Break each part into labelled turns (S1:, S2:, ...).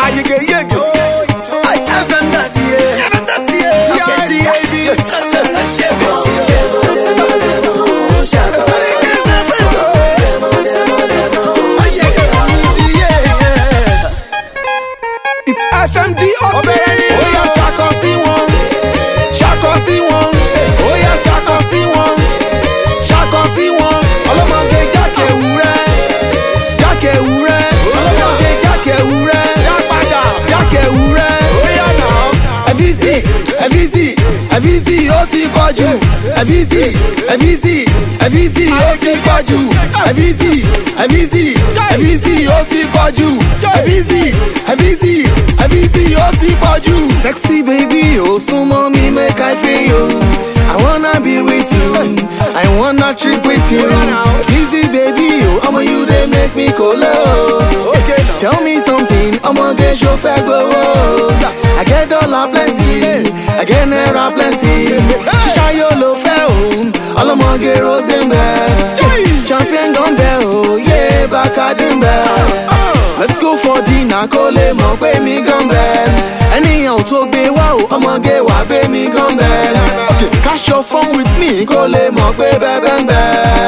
S1: FMD ọ̀fẹ́rẹ́ ó yá ṣakọ sí wọn, ṣakọ sí wọn, ó yá ṣakọ sí wọn, ṣakọ sí wọn. Ọlọ́mọge jákè wúrẹ́, jákè wúrẹ́, ọlọ́mọge jákè wúrẹ́, dápadà jákè wúrẹ́, ó yá nà ọ́. Ẹ̀fíìsì ẹ̀fíìsì ẹ̀fíìsì ó ti pọ̀ jù, ẹ̀fíìsì ẹ̀fíìsì ẹ̀fíìsì ó ti pọ̀ jù, ẹ̀fíìsì ẹ̀fíìsì ẹ̀fíìsì ó ti pọ̀ jù, ẹ̀fíìsì ẹ̀fíìsì ẹ̀fíìsì ó ti pọ̀ jù. Sexy baby, oh súnmọ́ mi make I feel you. I wanna be with you, I wanna trip with you. Easy baby, oh ọmọ you dey make me kolo. Tell me something, ọmọge ṣo fẹ́ gbowó. I get dollar plenty, I get naira plenty. Ṣíṣá yóò lo fẹ́ òun, ọlọ́mọge rose ń bẹ. Champion gan bẹ o, yé Bacardi ń bẹ. Let's go for dinner kó lè mọ̀ pé mi gan bẹ. Ẹnìyàn ò tó gbé wá o, ọmọge wà gbé mi gan bẹ. Cash your phone with me kó lè mọ̀ pé bẹ́ẹ̀ ń bẹ.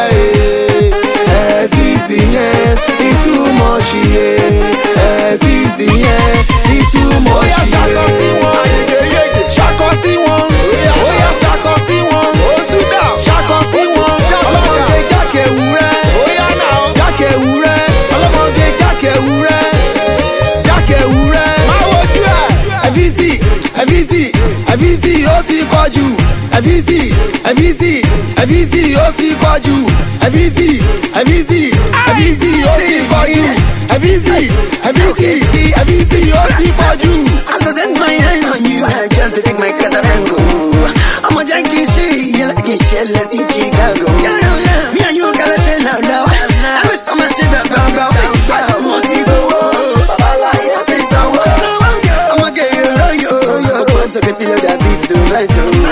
S1: Ẹ̀fíìsì yẹn ìtumọ̀ ṣì yé. Ẹ̀fíìsì yẹn ìtumọ̀ ṣì yé. Ó yá ṣakọ sí wọn, ṣakọ sí wọn, ó yá ṣakọ sí wọn, ṣakọ sí wọn. Ọlọ́mọge jákè wúrẹ́, ó yá nà ó. Jákè wúrẹ́, ọlọ́mọge jákè wúrẹ́, jákè wúrẹ́. Máa wojú ẹ̀. Ẹ̀fíìsì ẹ̀fíìsì ẹ̀fíìsì ó ti pọ̀ jù, ẹ̀fíìsì ẹ̀fíìsì ẹ̀fíìsì ó ti pọ̀ jù, ẹ̀fíìsì ẹ̀fíìsì ẹ̀fíìsì ó ti pọ̀ jù, ẹ̀fíìsì ẹ̀fíìsì ẹ̀fíìsì ó ti pọ̀ jù.
S2: As I set my eyes on you, I just to take my Casabango. I'm a junkie shit, you like it shit, let's see Chicago. Me and you gotta share now, now. I wish so much shit about I'm on Tibo. Baba, I think so. I'm a gay, yo. I'm so good to look at beat tonight.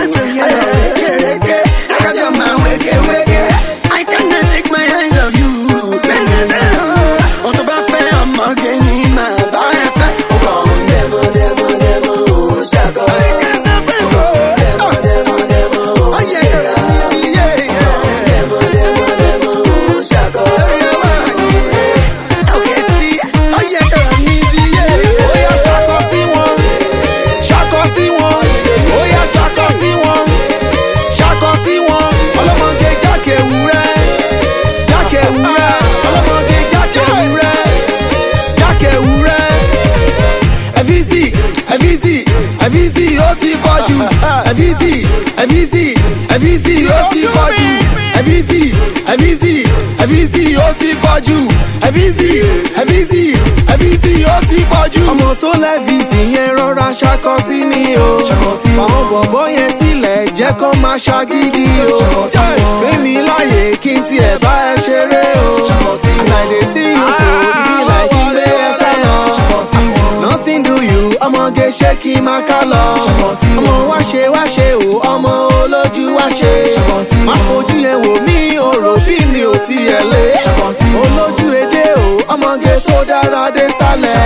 S2: I got your man, wake it. I cannot take my eyes off you. On the buffet, I'm a gay, my buy.
S1: Ẹ̀fíìsì ó ti pọ̀ jù, ẹ̀fíìsì ẹ̀fíìsì ẹ̀fíìsì ó ti pọ̀ jù, ẹ̀fíìsì ẹ̀fíìsì ẹ̀fíìsì ó ti pọ̀ jù, ẹ̀fíìsì ẹ̀fíìsì ẹ̀fíìsì ó ti pọ̀ jù. Ọmọ tó lẹ́fíìsì yẹn rọra ṣakọ sí mi o, àwọn bọ̀bọ̀ yẹn sílẹ̀ jẹ́ kó máa ṣagídí o. Fẹ́mi láyè kí n tiẹ̀ bá ẹ ṣeré o, àtàdé sí ìṣó ìbí láì ilé ẹsẹ̀ lọ. Nothing do you, ọmọge ṣé kí n máa ká lọ. Ọmọ wá ṣe o, ọmọ olójú wá ṣe. Má fojú yẹn wò mí, òrò bí mi ò tiẹ̀ lé. Olójú edé o, ọmọge tó dára dé sálẹ̀.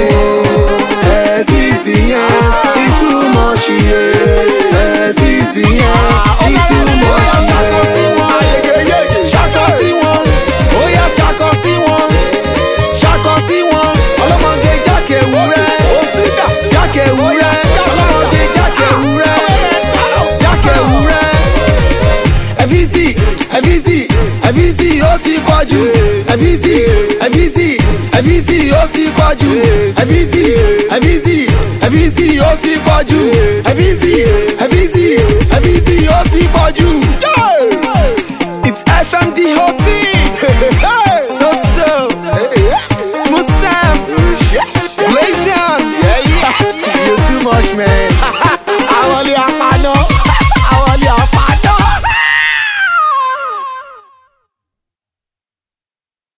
S1: Ẹ̀fíìsì yẹn ìtumọ̀ ṣì yé. Ẹ̀fíìsì yẹn ìtumọ̀ ṣì yé. Ṣakọ sí wọn, ó yá ṣakọ sí wọn, ṣakọ sí wọn. Ọlọ́mọge jákè wúrẹ́, jákè wúrẹ́, ọlọ́mọge jákè wúrẹ́, jákè wúrẹ́. Ẹ̀fíìsì ẹ̀fíìsì ẹ̀fíìsì ó ti pọ̀ jù, ẹ̀fíìsì ẹ̀fíìsì ẹ̀fíìsì ó ti pọ̀ jù, ẹ̀fíìsì ẹ̀fíìsì ẹ̀fíìsì ó ti pọ̀ jù, ẹ̀fíìsì ẹ̀fíìsì ẹ̀fíìsì ó ti pọ̀ jù. It's FMD whole team. So Smooth Sam, Blazing. You too much, man.